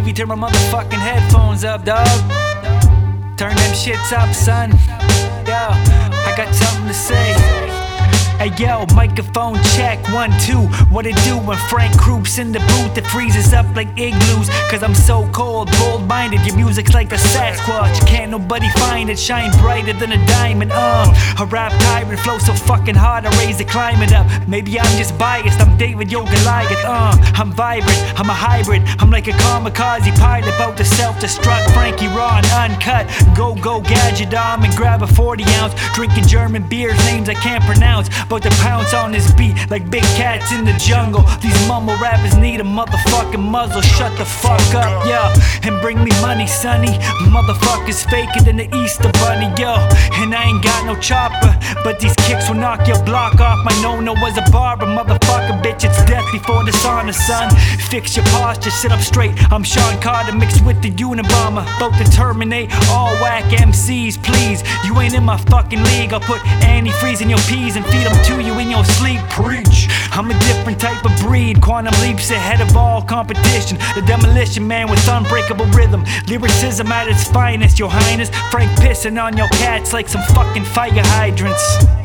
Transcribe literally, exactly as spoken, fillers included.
movie, turn my motherfucking headphones up, dog. Turn them shits up, son. Yo, I got something to say. Hey yo, microphone check, one, two. What it do when Frank Krupp's in the booth? It freezes up like igloos, cause I'm so cold, bold-minded. Your music's like a Sasquatch, can't nobody find it. Shine brighter than a diamond, uh A rap tyrant, flow so fucking hard I raise it, climb it up. Maybe I'm just biased, I'm David, yo, Goliath, uh I'm vibrant, I'm a hybrid. I'm like a kamikaze pilot, about to self-destruct. Frankie raw and uncut, go-go gadget arm and grab a forty ounce. Drinking German beers, names I can't pronounce, but to pounce on this beat like big cats in the jungle. These mumble rappers need a motherfucking muzzle. Shut the fuck up, yeah, and bring me money, sonny. Motherfuckers faker than the Easter Bunny, yo. And I ain't got no chopper, but these kicks will knock your block off. My no-no was a barber, motherfucker, bitch. It's death before the sauna, son. Fix your posture, sit up straight. I'm Sean Carter mixed with the Unabomber, about to terminate all whack M Cs, please. You ain't in my fucking league. I'll put antifreeze in your peas and feed them to you in your sleep. Preach. I'm a different type of breed, quantum leaps ahead of all competition. The demolition man with unbreakable rhythm, lyricism at its finest, your highness. Frank pissing on your cats like some fucking fire hydrants.